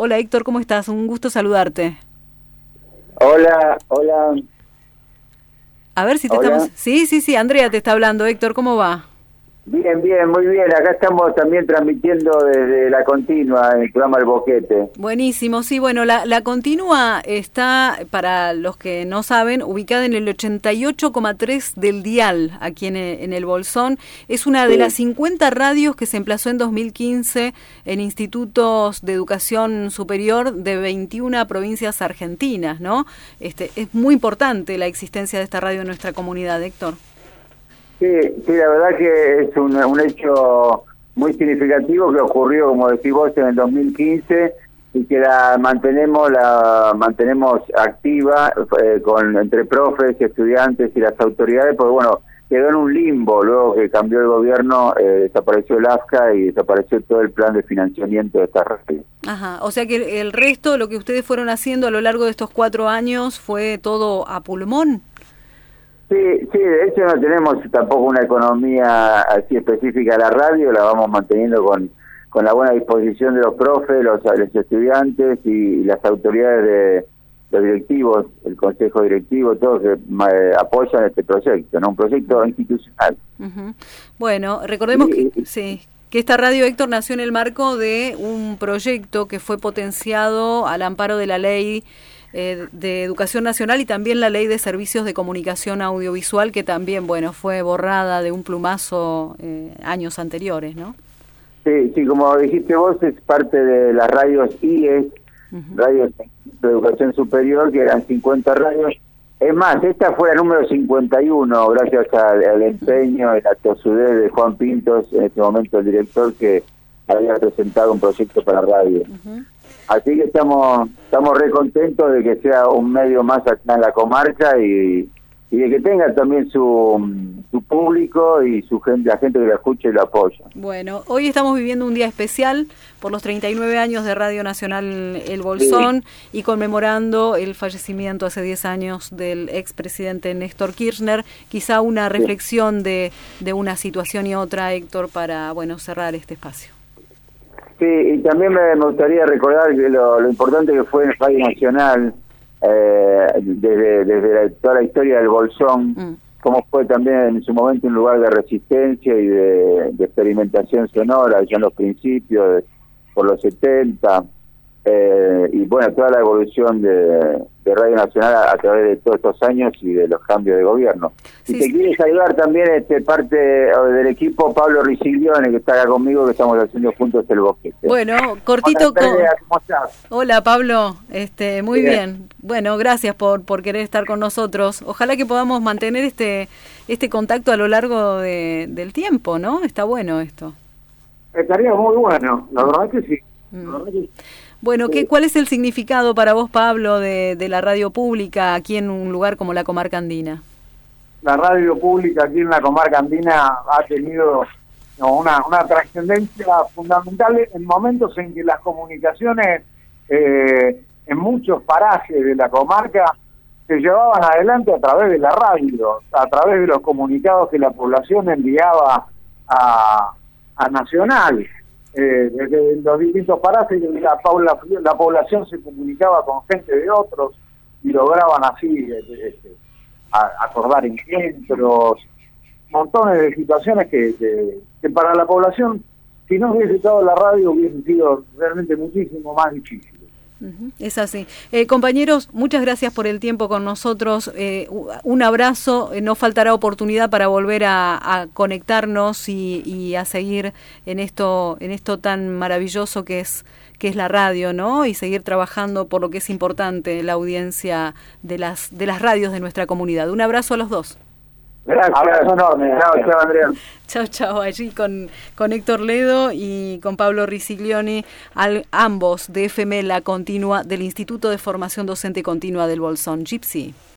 Hola Héctor, ¿cómo estás? Un gusto saludarte. Hola, hola. A ver si te Hola. estamos... Sí, Andrea te está hablando. Héctor, ¿cómo va? Bien, muy bien. Acá estamos también transmitiendo desde La Continua, en el programa El Boquete. Buenísimo, sí, bueno, la Continua está, para los que no saben, ubicada en el 88,3 del dial, aquí en el Bolsón. Es una de las 50 radios que se emplazó en 2015 en institutos de educación superior de 21 provincias argentinas, ¿no? Es muy importante la existencia de esta radio en nuestra comunidad, Héctor. Sí, la verdad que es un hecho muy significativo que ocurrió, como decís vos, en el 2015 y que la mantenemos activa entre profes, estudiantes y las autoridades, porque bueno, quedó en un limbo luego que cambió el gobierno, desapareció el AFCA y desapareció todo el plan de financiamiento de esta radio. Ajá, o sea que el resto, lo que ustedes fueron haciendo a lo largo de estos 4 años, fue todo a pulmón. Sí, de hecho no tenemos tampoco una economía así específica a la radio, la vamos manteniendo con la buena disposición de los profes, los estudiantes y las autoridades de los directivos, el consejo directivo, todos que apoyan este proyecto, ¿no? Un proyecto institucional. Uh-huh. Bueno, recordemos que esta radio, Héctor, nació en el marco de un proyecto que fue potenciado al amparo de la ley de Educación Nacional y también la Ley de Servicios de Comunicación Audiovisual, que también, bueno, fue borrada de un plumazo años anteriores, ¿no? Sí, como dijiste vos, es parte de las radios IES, radios de Educación Superior, que eran 50 radios. Es más, esta fue la número 51, gracias al empeño y la tosudez de Juan Pintos, en este momento el director, que había presentado un proyecto para radio. Así que estamos re contentos de que sea un medio más acá en la comarca y de que tenga también su público y su gente, la gente que lo escucha y lo apoya. Bueno, hoy estamos viviendo un día especial por los 39 años de Radio Nacional El Bolsón y conmemorando el fallecimiento hace 10 años del expresidente Néstor Kirchner. Quizá una reflexión de una situación y otra, Héctor, para cerrar este espacio. Sí, y también me gustaría recordar que lo importante que fue en Radio Nacional, desde toda la historia del Bolsón, cómo fue también en su momento un lugar de resistencia y de experimentación sonora, ya en los principios, por los 70, y bueno, toda la evolución de Radio Nacional a través de todos estos años y de los cambios de gobierno. Si te quieres ayudar también parte del equipo, Pablo Riciglione, que está acá conmigo, que estamos haciendo juntos El Boquete. Bueno, cortito. ¿Cómo estás? Hola Pablo, muy bien. Bueno, gracias por querer estar con nosotros. Ojalá que podamos mantener este contacto a lo largo del tiempo, ¿no? Está bueno esto. Estaría muy bueno, la verdad que sí. Bueno, ¿cuál es el significado para vos, Pablo, de la radio pública aquí en un lugar como la comarca andina? La radio pública aquí en la comarca andina ha tenido una trascendencia fundamental en momentos en que las comunicaciones en muchos parajes de la comarca se llevaban adelante a través de la radio, a través de los comunicados que la población enviaba a Nacional. Desde los distintos parajes la población se comunicaba con gente de otros y lograban así acordar encuentros, montones de situaciones que para la población, si no hubiese estado la radio, hubiese sido realmente muchísimo más difícil. Es así. Compañeros, muchas gracias por el tiempo con nosotros. Un abrazo. No faltará oportunidad para volver a conectarnos y a seguir en esto tan maravilloso que es la radio, ¿no? Y seguir trabajando por lo que es importante, la audiencia de las radios de nuestra comunidad. Un abrazo a los dos. Gracias, abrazo enorme. Chao, Andrea. Chao, allí con Héctor Ledo y con Pablo Riciglione, ambos de FM La Continua del Instituto de Formación Docente Continua del Bolsón, Gypsy.